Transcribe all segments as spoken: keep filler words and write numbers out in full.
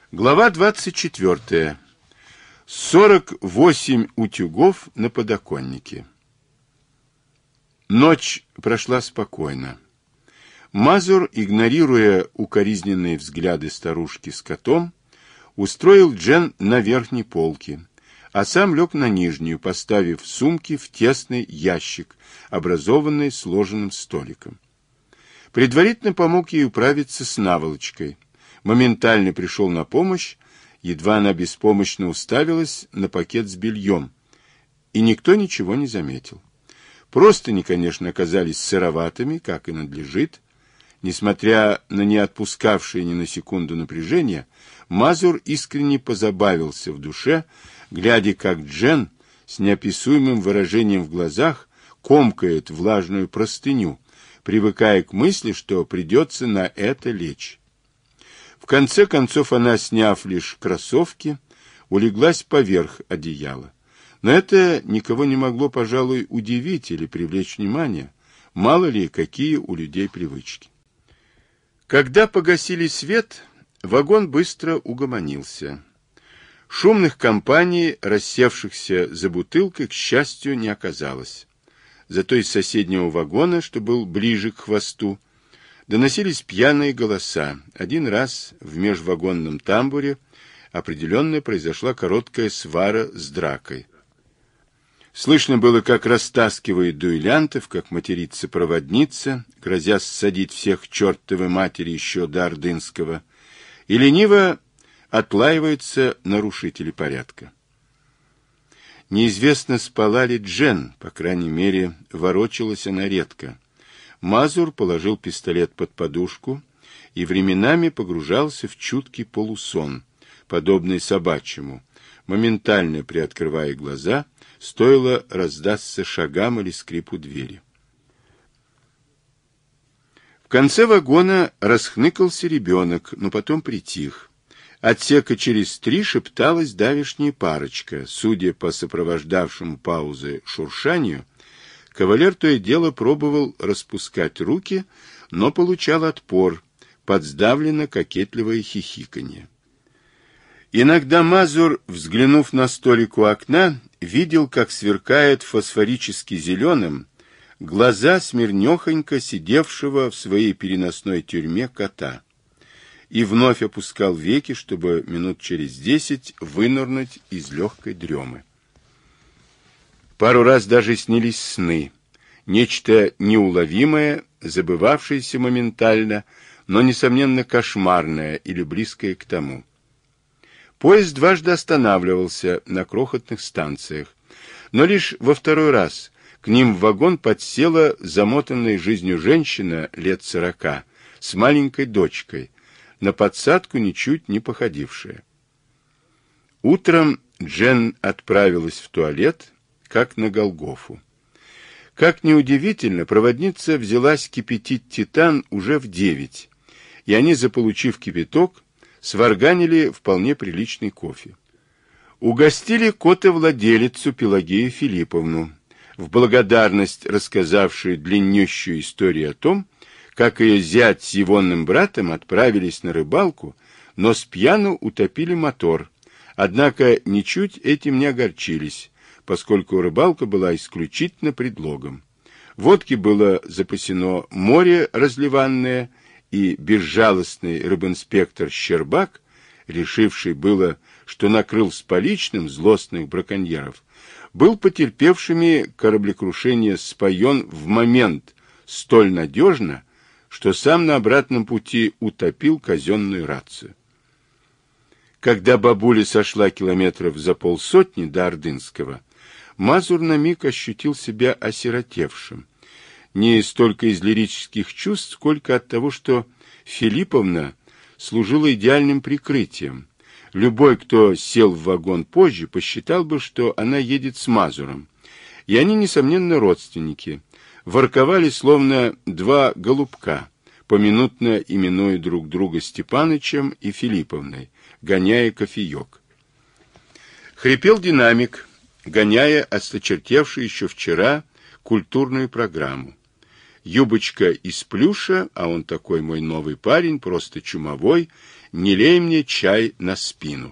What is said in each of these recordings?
Глава двадцать четвёртая. сорок восемь утюгов на подоконнике. Ночь прошла спокойно. Мазур, игнорируя укоризненные взгляды старушки с котом, устроил Джен на верхней полке, а сам лег на нижнюю, поставив сумки в тесный ящик, образованный сложенным столиком. Предварительно помог ей управиться с наволочкой. Моментально пришел на помощь, едва она беспомощно уставилась на пакет с бельем, и никто ничего не заметил. Простыни, конечно, оказались сыроватыми, как и надлежит. Несмотря на не отпускавшее ни на секунду напряжение, Мазур искренне позабавился в душе, глядя, как Джен с неописуемым выражением в глазах комкает влажную простыню, привыкая к мысли, что придется на это лечь. В конце концов она, сняв лишь кроссовки, улеглась поверх одеяла. Но это никого не могло, пожалуй, удивить или привлечь внимание. Мало ли, какие у людей привычки. Когда погасили свет, вагон быстро угомонился. Шумных компаний, рассевшихся за бутылкой, к счастью, не оказалось. Зато из соседнего вагона, что был ближе к хвосту, доносились пьяные голоса. Один раз в межвагонном тамбуре определенно произошла короткая свара с дракой. Слышно было, как растаскивает дуэлянтов, как матерится проводница, грозя ссадить всех к чертовой матери еще до Ордынского, и лениво отлаиваются нарушители порядка. Неизвестно, спала ли Джен, по крайней мере, ворочалась она редко. Мазур положил пистолет под подушку и временами погружался в чуткий полусон, подобный собачьему, моментально приоткрывая глаза, стоило раздастся шагам или скрипу двери. В конце вагона расхныкался ребенок, но потом притих. Отсека через три шепталась давешняя парочка. Судя по сопровождавшему паузы шуршанию, кавалер то и дело пробовал распускать руки, но получал отпор, подсдавлено кокетливое хихиканье. Иногда Мазур, взглянув на столик у окна, видел, как сверкает фосфорически зеленым глаза смирнехонько сидевшего в своей переносной тюрьме кота, и вновь опускал веки, чтобы минут через десять вынырнуть из легкой дремы. Пару раз даже снились сны, нечто неуловимое, забывавшееся моментально, но, несомненно, кошмарное или близкое к тому. Поезд дважды останавливался на крохотных станциях, но лишь во второй раз к ним в вагон подсела замотанная жизнью женщина лет сорока с маленькой дочкой, на подсадку ничуть не походившая. Утром Джен отправилась в туалет, как на Голгофу. Как ни удивительно, проводница взялась кипятить титан уже в девять, и они, заполучив кипяток, сварганили вполне приличный кофе. Угостили котовладелицу Пелагею Филипповну, в благодарность рассказавшую длиннющую историю о том, как ее зять с егоным братом отправились на рыбалку, но с пьяну утопили мотор, однако ничуть этим не огорчились, поскольку рыбалка была исключительно предлогом. Водки было запасено море разливанное, и безжалостный рыбинспектор Щербак, решивший было, что накрыл с поличным злостных браконьеров, был потерпевшими кораблекрушение споен в момент столь надежно, что сам на обратном пути утопил казенную рацию. Когда бабуля сошла километров за полсотни до Ордынского, Мазур на миг ощутил себя осиротевшим, не столько из лирических чувств, сколько от того, что Филипповна служила идеальным прикрытием. Любой, кто сел в вагон позже, посчитал бы, что она едет с Мазуром. И они, несомненно, родственники. Ворковали, словно два голубка, поминутно именуя друг друга Степанычем и Филипповной, гоняя кофеек. Хрипел динамик, гоняя осточертевшую еще вчера культурную программу. Юбочка из плюша, а он такой мой новый парень, просто чумовой, не лей мне чай на спину.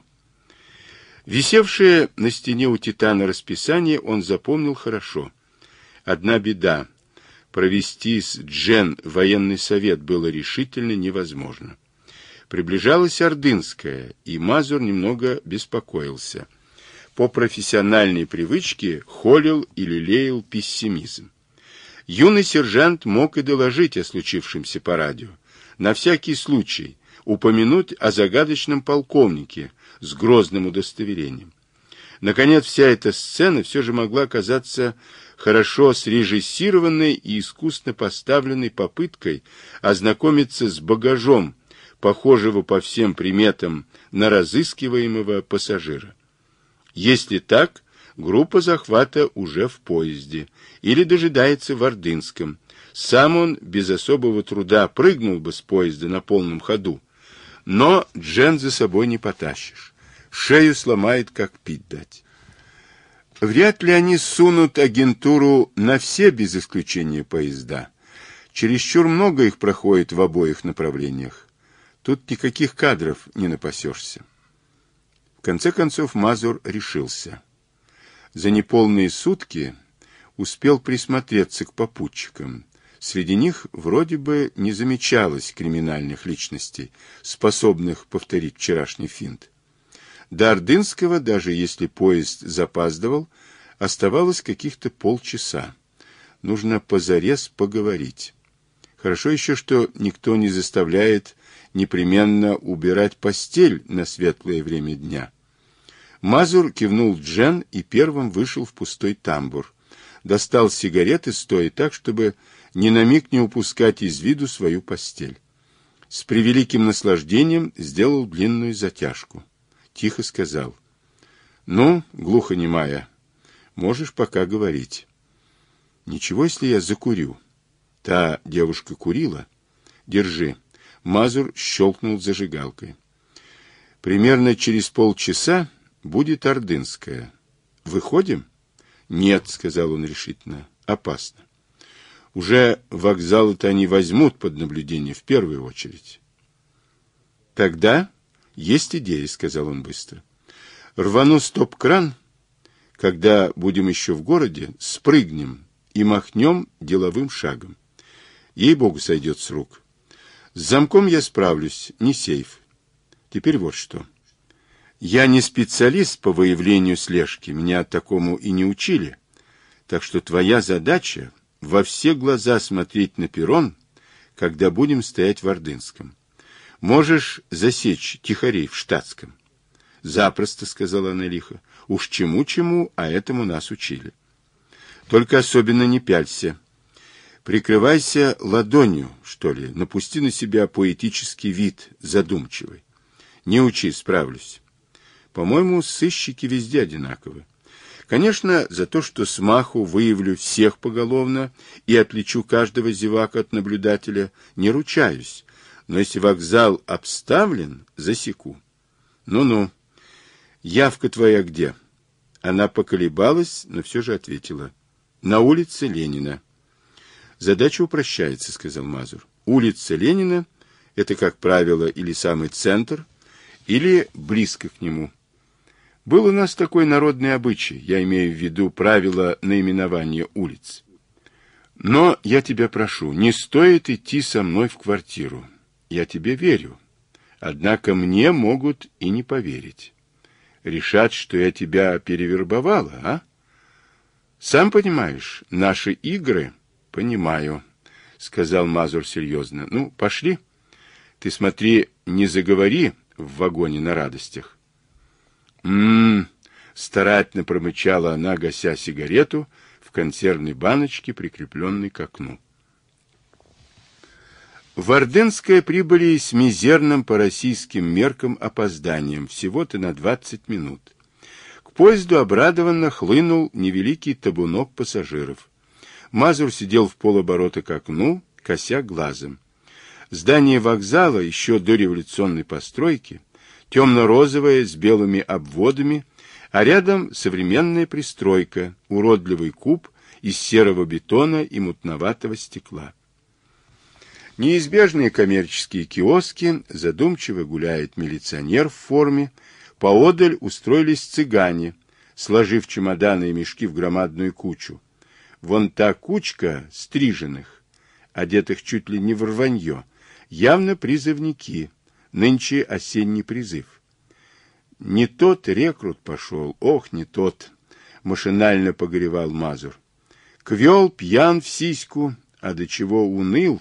Висевшее на стене у Титана расписание он запомнил хорошо. Одна беда. Провести с Джен военный совет было решительно невозможно. Приближалась Ордынская, и Мазур немного беспокоился. По профессиональной привычке холил и лелеял пессимизм. Юный сержант мог и доложить о случившемся по радио. На всякий случай упомянуть о загадочном полковнике с грозным удостоверением. Наконец, вся эта сцена все же могла оказаться хорошо срежиссированной и искусно поставленной попыткой ознакомиться с багажом, похожего по всем приметам на разыскиваемого пассажира. Если так, группа захвата уже в поезде или дожидается в Ордынском. Сам он без особого труда прыгнул бы с поезда на полном ходу, но Джен за собой не потащишь. Шею сломает, как пить дать. Вряд ли они сунут агентуру на все без исключения поезда. Чересчур много их проходит в обоих направлениях. Тут никаких кадров не напасешься. В конце концов Мазур решился. За неполные сутки успел присмотреться к попутчикам. Среди них вроде бы не замечалось криминальных личностей, способных повторить вчерашний финт. До Ордынского, даже если поезд запаздывал, оставалось каких-то полчаса. Нужно позарез поговорить. Хорошо еще, что никто не заставляет непременно убирать постель на светлое время дня. Мазур кивнул Джен и первым вышел в пустой тамбур. Достал сигареты, стоя так, чтобы ни на миг не упускать из виду свою постель. С превеликим наслаждением сделал длинную затяжку. Тихо сказал: «Ну, глухонемая, можешь пока говорить». «Ничего, если я закурю?» Та девушка курила. «Держи». Мазур щелкнул зажигалкой. «Примерно через полчаса будет Ордынская. Выходим?» «Нет», — сказал он решительно, — «опасно. Уже вокзалы-то они возьмут под наблюдение в первую очередь». «Тогда есть идея», — сказал он быстро. «Рвану стоп-кран, когда будем еще в городе, спрыгнем и махнем деловым шагом. Ей-богу, сойдет с рук. С замком я справлюсь, не сейф. Теперь вот что. Я не специалист по выявлению слежки, меня такому и не учили. Так что твоя задача — во все глаза смотреть на перрон, когда будем стоять в Ордынском. Можешь засечь тихорей в штатском». «Запросто», — сказала она лихо. «Уж чему-чему, а этому нас учили. Только особенно не пялься. Прикрывайся ладонью, что ли, напусти на себя поэтический вид, задумчивый. Не учи, справлюсь. По-моему, сыщики везде одинаковы. Конечно, за то, что смаху выявлю всех поголовно и отличу каждого зевака от наблюдателя, не ручаюсь. Но если вокзал обставлен, засеку. Ну-ну. Явка твоя где?» Она поколебалась, но все же ответила: «На улице Ленина». «Задача упрощается», — сказал Мазур. «Улица Ленина — это, как правило, или самый центр, или близко к нему. Был у нас такой народный обычай, я имею в виду правила наименования улиц. Но я тебя прошу, не стоит идти со мной в квартиру. Я тебе верю. Однако мне могут и не поверить. Решат, что я тебя перевербовала, а? Сам понимаешь, наши игры...» «Понимаю», — сказал Мазур серьезно. «Ну, пошли. Ты смотри, не заговори в вагоне на радостях». «М-м-м», старательно промычала она, гася сигарету в консервной баночке, прикрепленной к окну. В Ордынское прибыли с мизерным по российским меркам опозданием, всего-то на двадцать минут. К поезду обрадованно хлынул невеликий табунок пассажиров. Мазур сидел в полоборота к окну, кося глазом. Здание вокзала, еще до революционной постройки, темно-розовое, с белыми обводами, а рядом современная пристройка, уродливый куб из серого бетона и мутноватого стекла. Неизбежные коммерческие киоски, задумчиво гуляет милиционер в форме, поодаль устроились цыгане, сложив чемоданы и мешки в громадную кучу. Вон та кучка стриженных, одетых чуть ли не в рванье, явно призывники, нынче осенний призыв. Не тот рекрут пошел, ох, не тот, машинально погоревал Мазур. Квел пьян в сиську, а до чего уныл.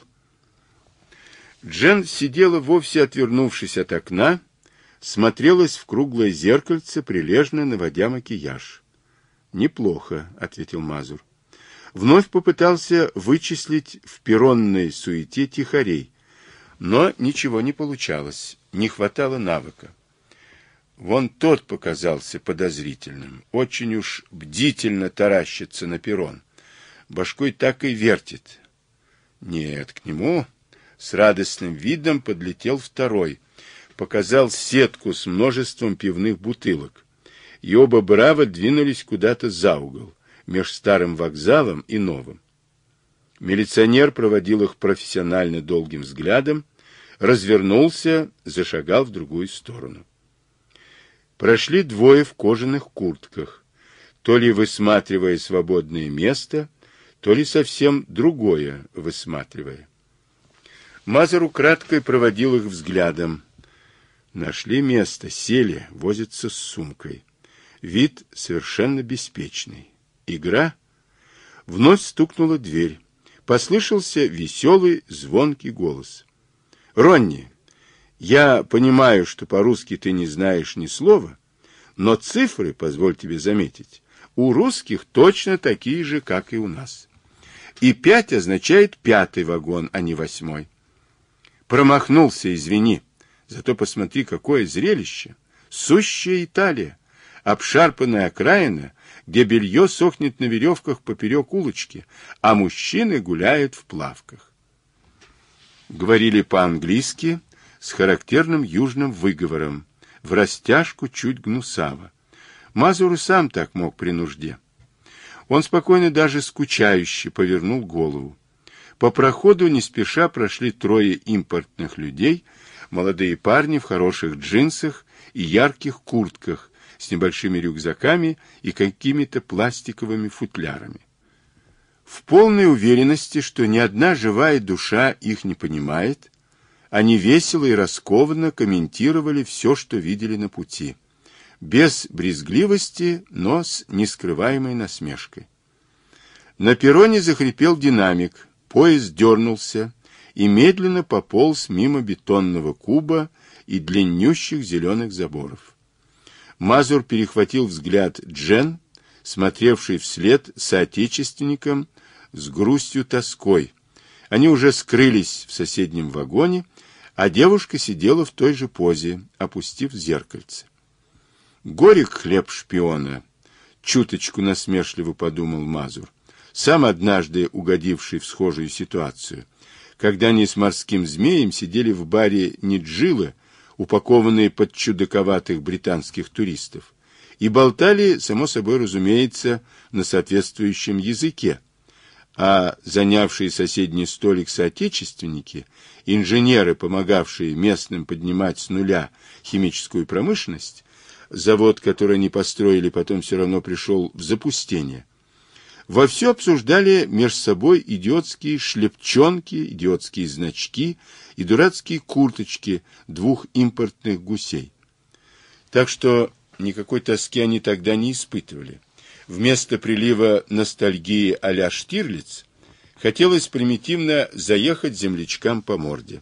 Джен сидела, вовсе отвернувшись от окна, смотрелась в круглое зеркальце, прилежно наводя макияж. «Неплохо», — ответил Мазур. Вновь попытался вычислить в перронной суете тихарей, но ничего не получалось, не хватало навыка. Вон тот показался подозрительным, очень уж бдительно таращится на перрон. Башкой так и вертит. Нет, к нему с радостным видом подлетел второй, показал сетку с множеством пивных бутылок, и оба браво двинулись куда-то за угол, меж старым вокзалом и новым. Милиционер проводил их профессионально долгим взглядом, развернулся, зашагал в другую сторону. Прошли двое в кожаных куртках, то ли высматривая свободное место, то ли совсем другое высматривая. Мазур украдкой проводил их взглядом. Нашли место, сели, возятся с сумкой. Вид совершенно беспечный. Игра? Вновь стукнула дверь. Послышался веселый, звонкий голос. «Ронни, я понимаю, что по-русски ты не знаешь ни слова, но цифры, позволь тебе заметить, у русских точно такие же, как и у нас. И пять означает пятый вагон, а не восьмой. Промахнулся, извини. Зато посмотри, какое зрелище. Сущая Италия, обшарпанная окраина, где белье сохнет на веревках поперек улочки, а мужчины гуляют в плавках». Говорили по-английски с характерным южным выговором, в растяжку чуть гнусаво. Мазур и сам так мог при нужде. Он спокойно, даже скучающе, повернул голову. По проходу не спеша прошли трое импортных людей, молодые парни в хороших джинсах и ярких куртках, с небольшими рюкзаками и какими-то пластиковыми футлярами. В полной уверенности, что ни одна живая душа их не понимает, они весело и раскованно комментировали все, что видели на пути, без брезгливости, но с нескрываемой насмешкой. На перроне захрипел динамик, поезд дернулся и медленно пополз мимо бетонного куба и длиннющих зеленых заборов. Мазур перехватил взгляд Джен, смотревший вслед соотечественникам с грустью-тоской. Они уже скрылись в соседнем вагоне, а девушка сидела в той же позе, опустив зеркальце. «Горек хлеб шпиона», — чуточку насмешливо подумал Мазур, сам однажды угодивший в схожую ситуацию, когда они с морским змеем сидели в баре Ниджилы, упакованные под чудаковатых британских туристов, и болтали, само собой разумеется, на соответствующем языке, а занявшие соседний столик соотечественники, инженеры, помогавшие местным поднимать с нуля химическую промышленность, завод, который они построили, потом все равно пришел в запустение, вовсю обсуждали между собой идиотские шлепчонки, идиотские значки и дурацкие курточки двух импортных гусей. Так что никакой тоски они тогда не испытывали. Вместо прилива ностальгии а-ля Штирлиц хотелось примитивно заехать землячкам по морде.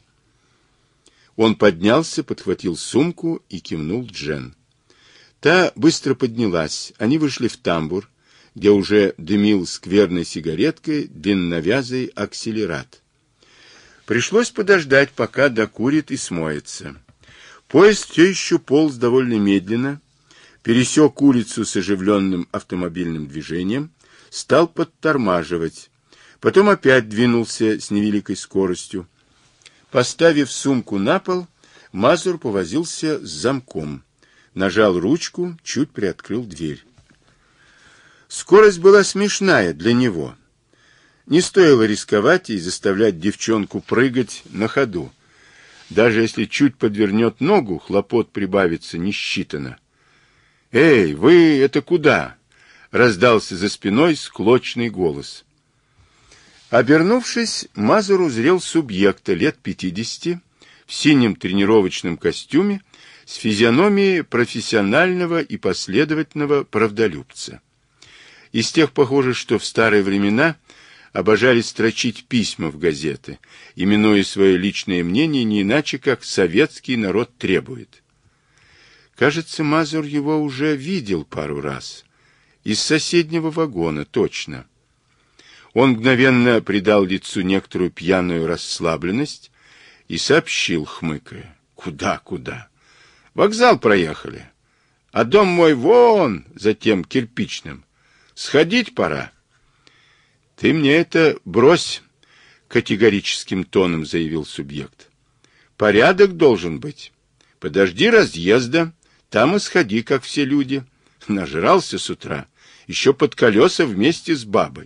Он поднялся, подхватил сумку и кивнул Джен. Та быстро поднялась, они вышли в тамбур, где уже дымил скверной сигареткой длинновязый акселерат. Пришлось подождать, пока докурит и смоется. Поезд все еще полз довольно медленно, пересек улицу с оживленным автомобильным движением, стал подтормаживать, потом опять двинулся с невеликой скоростью. Поставив сумку на пол, Мазур повозился с замком, нажал ручку, чуть приоткрыл дверь. Скорость была смешная для него. Не стоило рисковать и заставлять девчонку прыгать на ходу. Даже если чуть подвернет ногу, хлопот прибавится несчитанно. «Эй, вы это куда?» — раздался за спиной склочный голос. Обернувшись, Мазур узрел субъекта лет пятидесяти в синем тренировочном костюме с физиономией профессионального и последовательного правдолюбца. Из тех, похоже, что в старые времена обожали строчить письма в газеты, именуя свое личное мнение не иначе, как «советский народ требует». Кажется, Мазур его уже видел пару раз. Из соседнего вагона, точно. Он мгновенно придал лицу некоторую пьяную расслабленность и сообщил, хмыкая: «Куда, куда? Вокзал проехали. А дом мой вон за тем кирпичным. Сходить пора». «Ты мне это брось», — категорическим тоном заявил субъект. «Порядок должен быть. Подожди разъезда, там и сходи, как все люди. Нажрался с утра, еще под колеса вместе с бабой».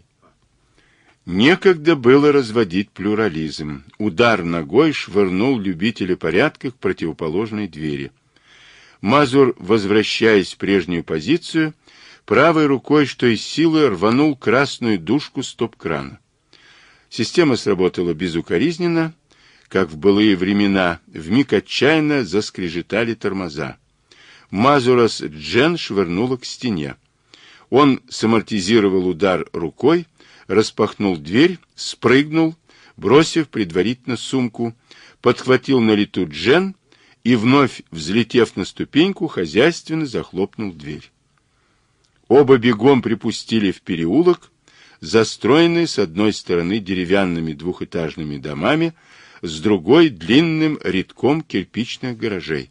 Некогда было разводить плюрализм. Удар ногой швырнул любителя порядка к противоположной двери. Мазур, возвращаясь в прежнюю позицию, правой рукой, что из силы, рванул красную дужку стоп-крана. Система сработала безукоризненно, как в былые времена, вмиг отчаянно заскрежетали тормоза. Мазура с Джен швырнула к стене. Он самортизировал удар рукой, распахнул дверь, спрыгнул, бросив предварительно сумку, подхватил на лету Джен и, вновь взлетев на ступеньку, хозяйственно захлопнул дверь. Оба бегом припустили в переулок, застроенный с одной стороны деревянными двухэтажными домами, с другой — длинным рядком кирпичных гаражей.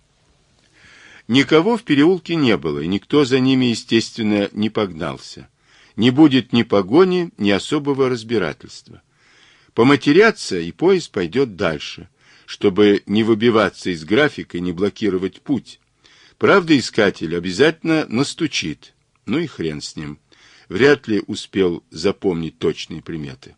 Никого в переулке не было, и никто за ними, естественно, не погнался. Не будет ни погони, ни особого разбирательства. Поматерятся, и поезд пойдет дальше, чтобы не выбиваться из графика и не блокировать путь. Правда, искатель обязательно настучит. Ну и хрен с ним. Вряд ли успел запомнить точные приметы.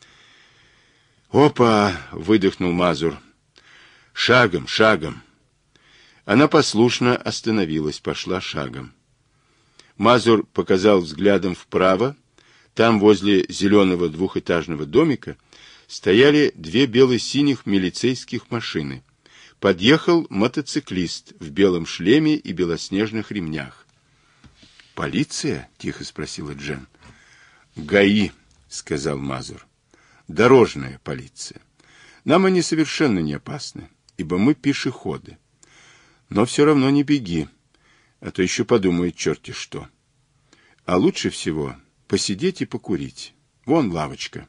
«Опа!» — выдохнул Мазур. «Шагом, шагом!» Она послушно остановилась, пошла шагом. Мазур показал взглядом вправо. Там, возле зеленого двухэтажного домика, стояли две бело-синих милицейских машины. Подъехал мотоциклист в белом шлеме и белоснежных ремнях. «Полиция?» — тихо спросила Джен. «ГАИ», — сказал Мазур. «Дорожная полиция. Нам они совершенно не опасны, ибо мы пешеходы. Но все равно не беги, а то еще подумают черти что. А лучше всего посидеть и покурить. Вон лавочка».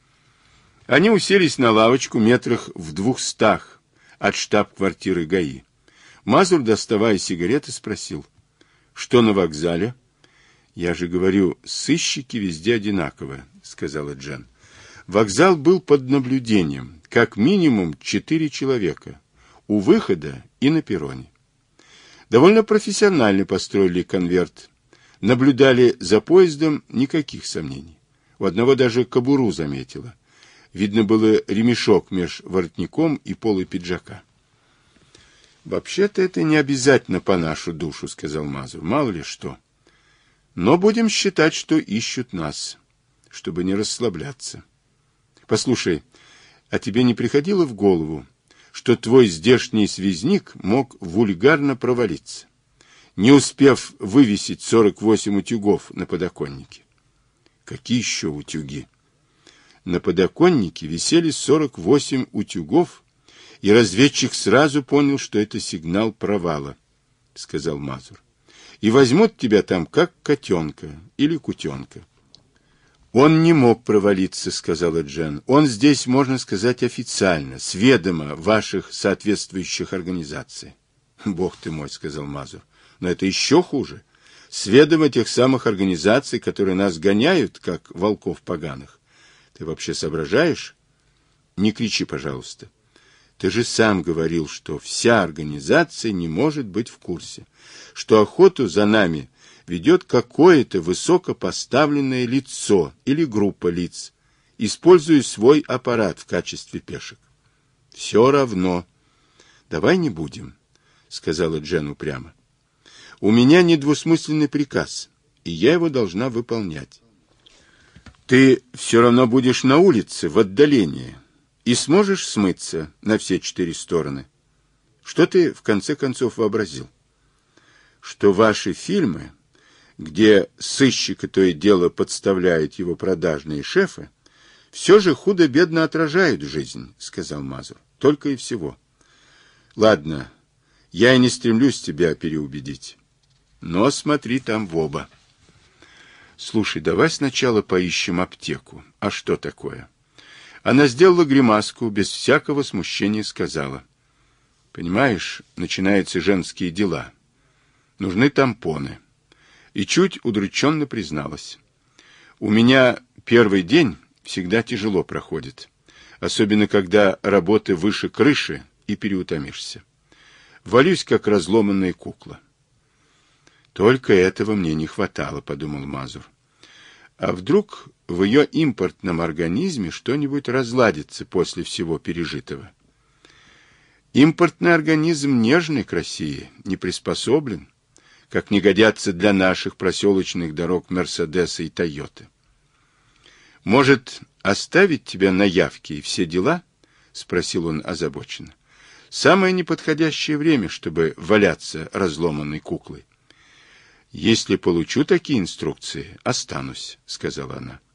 Они уселись на лавочку метрах в двухстах от штаб-квартиры ГАИ. Мазур, доставая сигареты, спросил: «Что на вокзале?» «Я же говорю, сыщики везде одинаково», — сказала Джен. Вокзал был под наблюдением, как минимум четыре человека, у выхода и на перроне. Довольно профессионально построили конверт. Наблюдали за поездом, никаких сомнений. У одного даже кобуру заметила. Видно было ремешок меж воротником и полой пиджака. «Вообще-то это не обязательно по нашу душу», — сказал Мазур. «Мало ли что. Но будем считать, что ищут нас, чтобы не расслабляться. Послушай, а тебе не приходило в голову, что твой здешний связник мог вульгарно провалиться, не успев вывесить сорок восемь утюгов на подоконнике?» «Какие еще утюги?» На подоконнике висели сорок восемь утюгов, и разведчик сразу понял, что это сигнал провала, — сказал Мазур. И возьмут тебя там как котенка или кутенка. Он не мог провалиться, — сказала Джен. Он здесь, можно сказать, официально, с ведома ваших соответствующих организаций. Бог ты мой, — сказал Мазур. Но это еще хуже. С ведома тех самых организаций, которые нас гоняют, как волков поганых. Ты вообще соображаешь? Не кричи, пожалуйста. Ты же сам говорил, что вся организация не может быть в курсе, что охоту за нами ведет какое-то высокопоставленное лицо или группа лиц, использую свой аппарат в качестве пешек. Все равно. Давай не будем, сказала Джен упрямо. У меня недвусмысленный приказ, и я его должна выполнять. Ты все равно будешь на улице, в отдалении, и сможешь смыться на все четыре стороны. Что ты, в конце концов, вообразил? Что ваши фильмы, где сыщика то и дело подставляют его продажные шефы, все же худо-бедно отражают жизнь, сказал Мазур. Только и всего. Ладно, я и не стремлюсь тебя переубедить. Но смотри там в оба. Слушай, давай сначала поищем аптеку. А что такое? Она сделала гримаску, без всякого смущения сказала. Понимаешь, начинаются женские дела. Нужны тампоны. И чуть удрученно призналась. У меня первый день всегда тяжело проходит. Особенно, когда работы выше крыши и переутомишься. Валюсь, как разломанная кукла. Только этого мне не хватало, подумал Мазур. А вдруг в ее импортном организме что-нибудь разладится после всего пережитого? Импортный организм нежный к России, не приспособлен, как не годятся для наших проселочных дорог Мерседеса и Тойоты. Может, оставить тебя на явке и все дела? Спросил он озабоченно. Самое неподходящее время, чтобы валяться разломанной куклой. Если получу такие инструкции, останусь, сказала она.